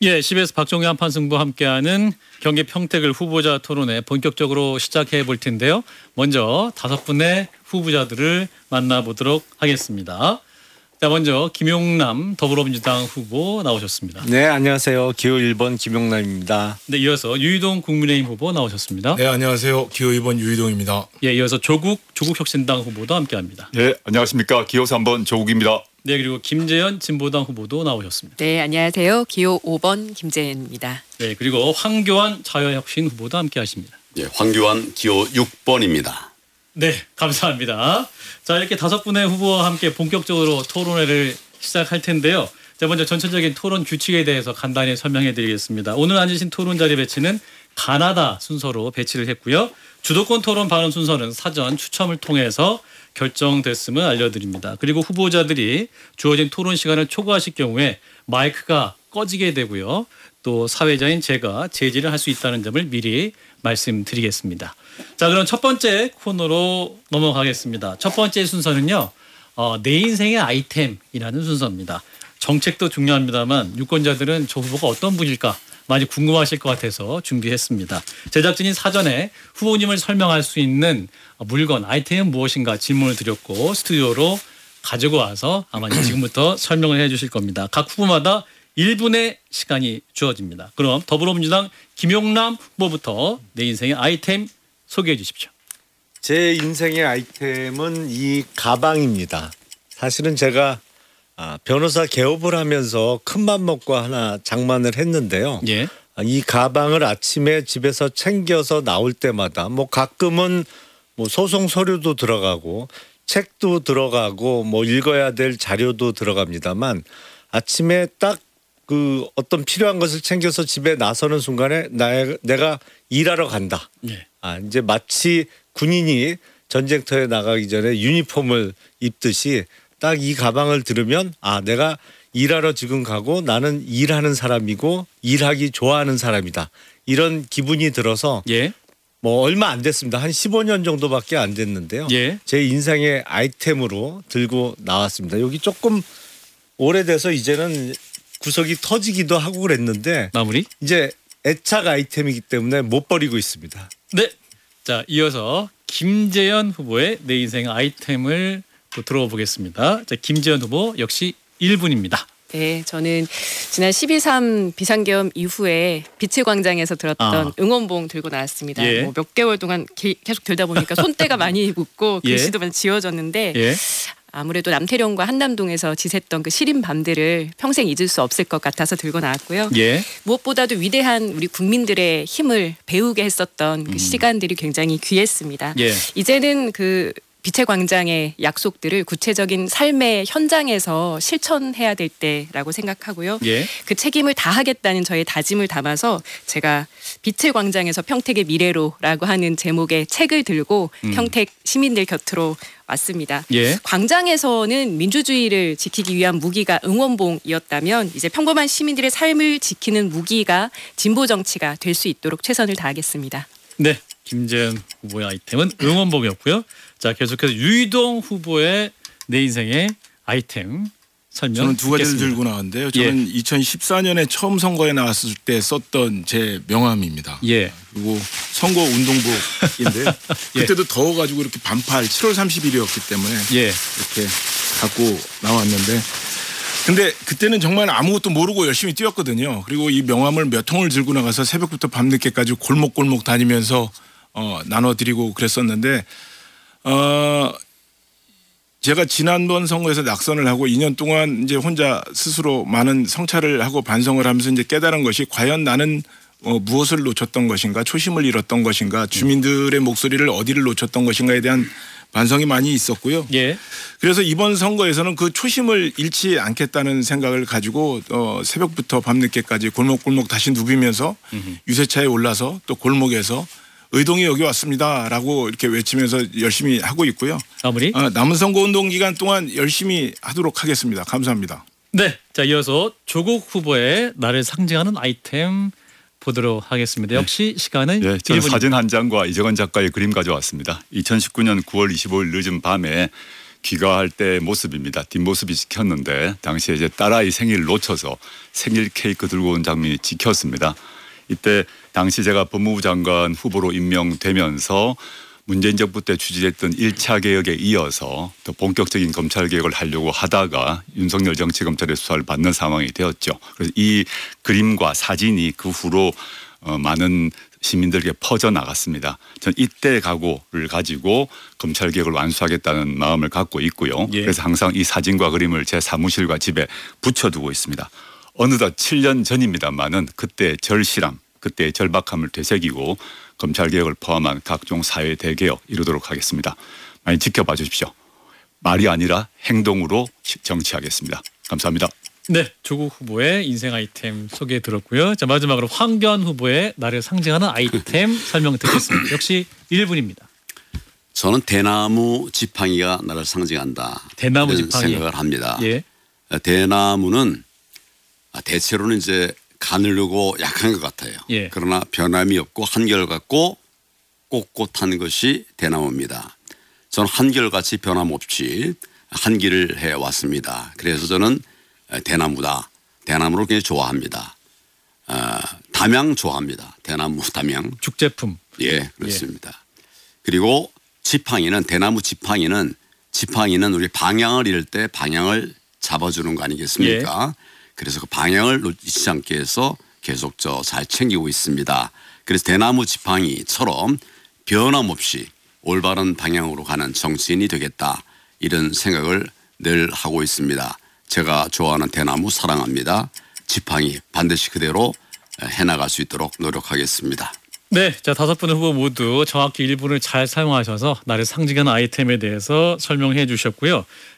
예, CBS 박종희 한판승부 함께하는 경기 평택을 후보자 토론회 본격적으로 시작해 볼 텐데요. 먼저 5분의 후보자들을 만나보도록 하겠습니다. 자, 먼저 김용남 더불어민주당 후보 나오셨습니다. 네, 안녕하세요. 기호 1번 김용남입니다. 네, 이어서 유이동 국민의힘 후보 나오셨습니다. 네, 안녕하세요. 기호 2번 유이동입니다. 예, 이어서 조국혁신당 후보도 함께합니다. 네, 안녕하십니까. 기호 3번 조국입니다. 네, 그리고 김재현 진보당 후보도 나오셨습니다. 네, 안녕하세요. 기호 5번 김재현입니다. 네, 그리고 황교안 자유혁신 후보도 함께하십니다. 예, 황교안 기호 6번입니다. 네, 감사합니다. 자, 이렇게 5분의 후보와 함께 본격적으로 토론회를 시작할 텐데요. 자, 먼저 전체적인 토론 규칙에 대해서 간단히 설명해 드리겠습니다. 오늘 앉으신 토론 자리 배치는 가나다 순서로 배치를 했고요. 주도권 토론 발언 순서는 사전 추첨을 통해서 결정됐음을 알려드립니다. 그리고 후보자들이 주어진 토론 시간을 초과하실 경우에 마이크가 꺼지게 되고요. 또 사회자인 제가 제지를 할 수 있다는 점을 미리 말씀드리겠습니다. 자, 그럼 첫 번째 코너로 넘어가겠습니다. 첫 번째 순서는요. 내 인생의 아이템이라는 순서입니다. 정책도 중요합니다만 유권자들은 저 후보가 어떤 분일까 많이 궁금하실 것 같아서 준비했습니다. 제작진이 사전에 후보님을 설명할 수 있는 물건, 아이템은 무엇인가 질문을 드렸고 스튜디오로 가지고 와서 아마 지금부터 설명을 해 주실 겁니다. 각 후보마다 1분의 시간이 주어집니다. 그럼 더불어민주당 김용남 후보부터 내 인생의 아이템 소개해 주십시오. 제 인생의 아이템은 이 가방입니다. 사실은 제가 변호사 개업을 하면서 큰맘 먹고 하나 장만을 했는데요. 예. 이 가방을 아침에 집에서 챙겨서 나올 때마다 뭐 가끔은 뭐 소송 서류도 들어가고 책도 들어가고 뭐 읽어야 될 자료도 들어갑니다만 아침에 딱 그 어떤 필요한 것을 챙겨서 집에 나서는 순간에 내가 일하러 간다. 예. 이제 마치 군인이 전쟁터에 나가기 전에 유니폼을 입듯이 딱 이 가방을 들으면 내가 일하러 지금 가고 나는 일하는 사람이고 일하기 좋아하는 사람이다. 이런 기분이 들어서 예. 뭐 얼마 안 됐습니다. 한 15년 정도밖에 안 됐는데요. 예. 제 인생의 아이템으로 들고 나왔습니다. 여기 조금 오래돼서 이제는 구석이 터지기도 하고 그랬는데 마무리. 이제 애착 아이템이기 때문에 못 버리고 있습니다. 네. 자, 이어서 김재현 후보의 내 인생 아이템을 또 들어보겠습니다. 자, 김재현 후보 역시 1분입니다. 네, 저는 지난 12.3 비상계엄 이후에 빛의 광장에서 들었던 응원봉 들고 나왔습니다. 예. 뭐 몇 개월 동안 계속 들다 보니까 손때가 많이 묻고 예. 글씨도 많이 지워졌는데 예. 아무래도 남태령과 한남동에서 지샜던 그 시린 밤들을 평생 잊을 수 없을 것 같아서 들고 나왔고요. 예. 무엇보다도 위대한 우리 국민들의 힘을 배우게 했었던 그 시간들이 굉장히 귀했습니다. 예. 이제는 그 빛의 광장의 약속들을 구체적인 삶의 현장에서 실천해야 될 때라고 생각하고요. 예. 그 책임을 다하겠다는 저의 다짐을 담아서 제가 빛의 광장에서 평택의 미래로라고 하는 제목의 책을 들고 평택 시민들 곁으로 왔습니다. 예. 광장에서는 민주주의를 지키기 위한 무기가 응원봉이었다면 이제 평범한 시민들의 삶을 지키는 무기가 진보 정치가 될 수 있도록 최선을 다하겠습니다. 네. 김재현 후보의 아이템은 응원봉이었고요. 자, 계속해서 유이동 후보의 내 인생의 아이템 설명. 저는 두 가지를 듣겠습니다. 들고 나왔는데요. 저는 2014년에 처음 선거에 나왔을 때 썼던 제 명함입니다. 예. 그리고 선거 운동복인데 그때도 더워가지고 이렇게 반팔 7월 30일이었기 때문에 예. 이렇게 갖고 나왔는데 근데 그때는 정말 아무것도 모르고 열심히 뛰었거든요. 그리고 이 명함을 몇 통을 들고 나가서 새벽부터 밤늦게까지 골목골목 다니면서 나눠드리고 그랬었는데 제가 지난번 선거에서 낙선을 하고 2년 동안 이제 혼자 스스로 많은 성찰을 하고 반성을 하면서 이제 깨달은 것이 과연 나는 무엇을 놓쳤던 것인가, 초심을 잃었던 것인가, 주민들의 목소리를 어디를 놓쳤던 것인가에 대한 반성이 많이 있었고요. 예. 그래서 이번 선거에서는 그 초심을 잃지 않겠다는 생각을 가지고 새벽부터 밤늦게까지 골목골목 다시 누비면서 유세차에 올라서 또 골목에서 의동이 여기 왔습니다라고 이렇게 외치면서 열심히 하고 있고요. 마무리. 남은 선거운동 기간 동안 열심히 하도록 하겠습니다. 감사합니다. 네. 자, 이어서 조국 후보의 나를 상징하는 아이템 보도록 하겠습니다. 역시 시간은 네, 저는 1분입니다. 사진 한 장과 이정원 작가의 그림 가져왔습니다. 2019년 9월 25일 늦은 밤에 귀가할 때 모습입니다. 뒷모습이 찍혔는데 당시에 이제 딸아이 생일을 놓쳐서 생일 케이크 들고 온 장면이 찍혔습니다. 이때 당시 제가 법무부 장관 후보로 임명되면서 문재인 정부 때 추진했던 1차 개혁에 이어서 더 본격적인 검찰 개혁을 하려고 하다가 윤석열 정치검찰의 수사를 받는 상황이 되었죠. 그래서 이 그림과 사진이 그 후로 많은 시민들에게 퍼져나갔습니다. 전 이때 각오를 가지고 검찰 개혁을 완수하겠다는 마음을 갖고 있고요. 예. 그래서 항상 이 사진과 그림을 제 사무실과 집에 붙여두고 있습니다. 어느덧 7년 전입니다만은 그때 절실함, 그때의 절박함을 되새기고 검찰 개혁을 포함한 각종 사회 대개혁 이루도록 하겠습니다. 많이 지켜봐 주십시오. 말이 아니라 행동으로 정치하겠습니다. 감사합니다. 네, 조국 후보의 인생 아이템 소개해 들었고요. 자, 마지막으로 황교안 후보의 나를 상징하는 아이템 설명 듣겠습니다. 역시 1분입니다. 저는 대나무 지팡이가 나를 상징한다. 대나무 이런 지팡이. 생각을 합니다. 예. 대나무는 대체로는 이제 가늘고 약한 것 같아요. 예. 그러나 변함이 없고 한결같고 꼿꼿한 것이 대나무입니다. 저는 한결같이 변함없이 한 길을 해왔습니다. 그래서 저는 대나무다. 대나무를 굉장히 좋아합니다. 담양 좋아합니다. 대나무 담양. 죽제품. 예, 그렇습니다. 그리고 지팡이는 대나무 지팡이는 우리 방향을 잃을 때 방향을 잡아주는 거 아니겠습니까? 그래서 그 방향을 놓치지 않게 해서 계속 잘 챙기고 있습니다. 그래서 대나무 지팡이처럼 변함없이 올바른 방향으로 가는 정치인이 되겠다. 이런 생각을 늘 하고 있습니다. 제가 좋아하는 대나무 사랑합니다. 지팡이 반드시 그대로 해나갈 수 있도록 노력하겠습니다. 네, 자 5분의 후보 모두 정확히 1분을 잘 사용하셔서 나를 상징하는 아이템에 대해서 설명해 주셨고요.